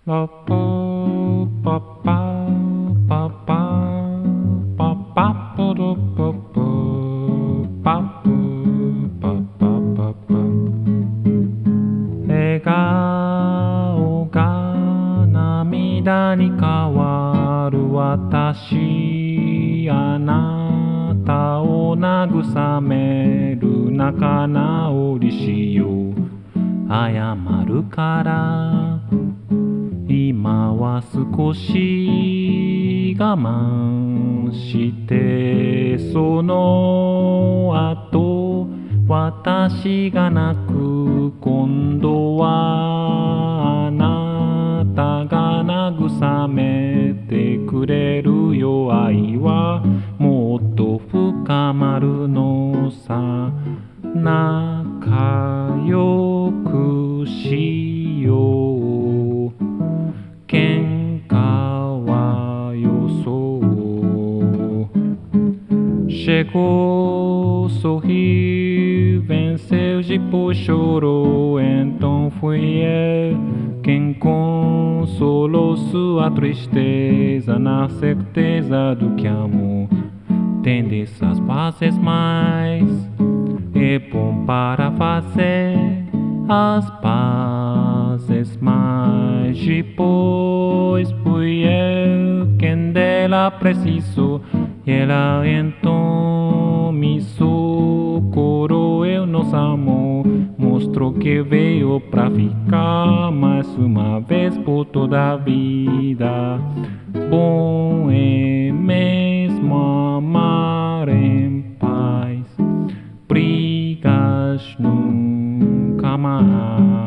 パパパパパパパパポロポポパプパパパパ笑顔が涙に変わる私あなたを慰める仲直りしよう謝るから今は少し我慢してその後私が泣く今度はあなたが慰めてくれるよ愛はもっと深まるのさ仲良くしよう喧嘩はよそう Chegou, sorriu, venceu depois chorou, então fui eu quem consolou sua tristeza na certeza do que amor tem dessas pazes mais é bom para fazer as pazes mas depois fui eu quem dela precisou e ela então me socorrou eu nos amou mostrou que veio pra ficar mais uma vez por toda a vida bom é mesmo amar em paz brigas nunca mais